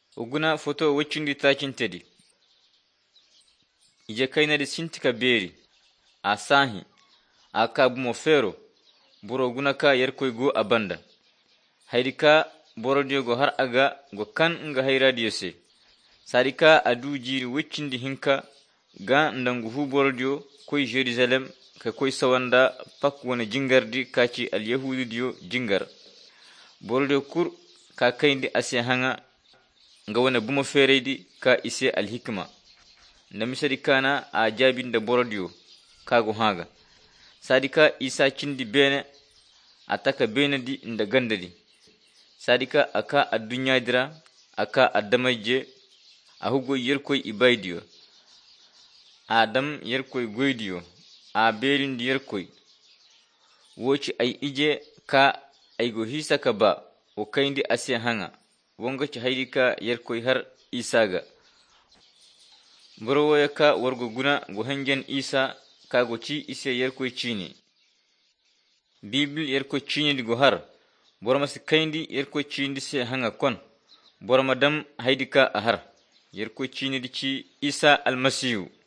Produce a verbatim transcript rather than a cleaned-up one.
Oguna foto wacindi tacintedi. Ije kainadi sintika beri. Asahi. Aka bumo fero. Boro guna ka yarkoy go abanda. Haidika boro dio go har aga go kan nga hayra dio se. Sadika adu jiri wacindi hinka ga ndangu hu boro dio koy Jerusalem ka koy sawanda pak wana jingardi kaci al yahudi dio jingar. Boro dio kur ka kaindi ase hanga nga wana bumo fereydi ka ise al hikma. Namisari kana a jabinda boro dio kago haga. Sadika isa cindi bene ataka bene di nda gandadi. Sadika aka adunya dira aka adamaje ahugo yerkoy ibaidiyo. Adam yerkoy goydiyo. A berindi yerkoy. Woci ay ije ka aygo hisa ka ba o kaindi ase hanga. Wonga ci haidika yerkoy har isaga. Borowoya ka wargo guna go hangen isa kago ci ise yerkoy cini. Bibil yerkoy cini di go har. Boroma si kaindi yerkoy cini se hanga kon. Boroma dam haidika ahar. Yerkoy cini di ci isa almasiyu.